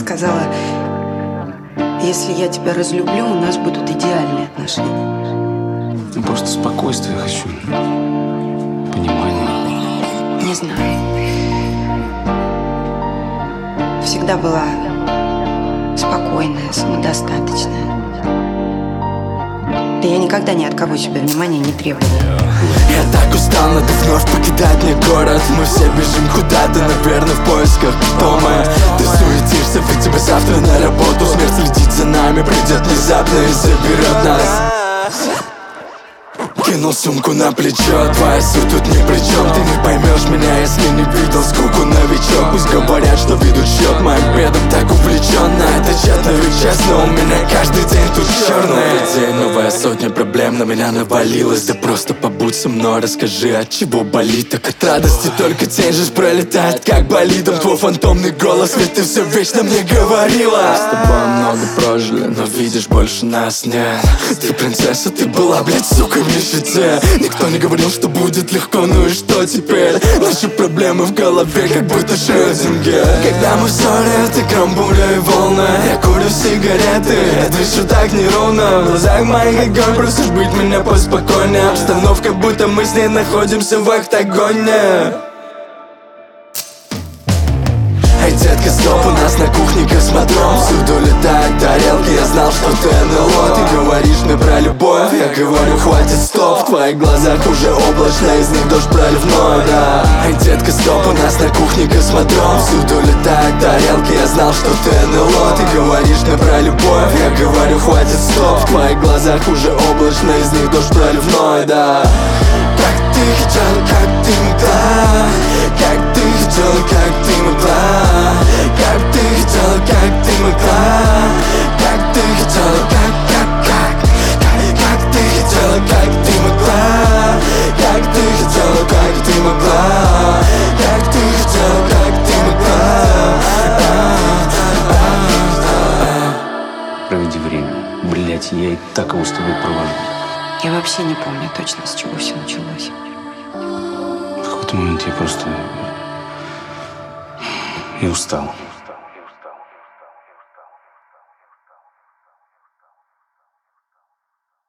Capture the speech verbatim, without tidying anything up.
сказала: если я тебя разлюблю, у нас будут идеальные отношения. Я просто спокойствия хочу. Понимание. Не знаю. Всегда была спокойная, самодостаточная. Да я никогда ни от кого себе внимания не требовала. Я так устал, надо вновь покидать мне город. Мы все бежим куда-то, наверное, в поисках дома. Ты суетишься, ведь тебе завтра на работу. Смерть следит за нами, придет внезапно и заберет нас. Кинул сумку на плечо, твоя суть тут ни при чем. Ты не поймешь меня, если не видел скуку, новичок. Пусть говорят, что ведут счет моим бедам, так увлечен. На это тщетно, ведь честно, у меня каждый день тут черный. Новый день, новая сотня проблем на меня навалилась. Да просто побудь со мной, расскажи, от чего болит. Так от радости только тень жизнь пролетает, как болидом твой фантомный голос. Ведь ты все вечно мне говорила. С тобой много прожили, но видишь, больше нас нет. Ты принцесса, ты была, блядь, сука, в нищете. Никто не говорил, что будет легко, ну и что теперь? Наши проблемы в голове, как будто Шрёдингер. Когда мы в ссоре, ты гром, буря и волны. Я курю сигареты, я дышу так неровно. В глазах моих огонь, просишь быть меня поспокойнее. Обстановка, будто мы с ней находимся в октагоне. Эй, детка, стоп, у нас на кухне космодром. Всюду летают тарелки, я знал, что ты эн эл о. Ты говоришь мне про любовь, я говорю, хватит, стоп. В твоих глазах уже облачно, из них дождь проливной, да. Эй, детка, стоп, у нас на кухне космодром. Всюду летают тарелки, я знал, что ты эн эл о. Ты говоришь мне про любовь, я говорю, хватит, стоп. В твоих глазах уже облачно, из них дождь проливной, да. Как ты хотел, как ты могла, как ты хотел, как ты могла. Как ты хотела, как ты могла. Как ты хотела, как, как, как. Как ты хотела, как ты могла. Как ты хотела, как ты могла. Как ты хотела, как ты могла. Проведи время. Блять, я и так его с тобой провожу. Я вообще не помню точно, с чего все началось. В какой-то момент я просто... Я устал.